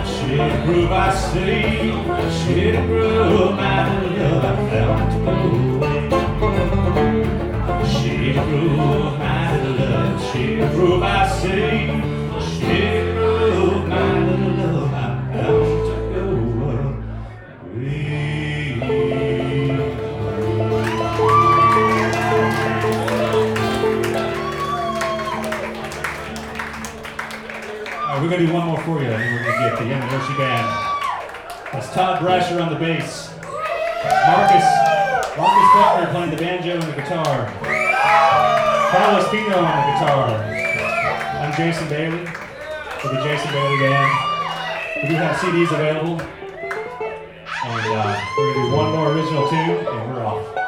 She grew by sea, she grew my love, I found to go away. She grew my love, she grew by sea, she grew my love, I found to go away. We're going to do one more for you, and then we're going to get the Yamaguchi Band. That's Todd Brasher on the bass. Marcus Faulkner playing the banjo and the guitar. Carlos Pino on the guitar. I'm Jason Bailey for the Jason Bailey Band. We do have CDs available. And we're going to do one more original tune, and we're off.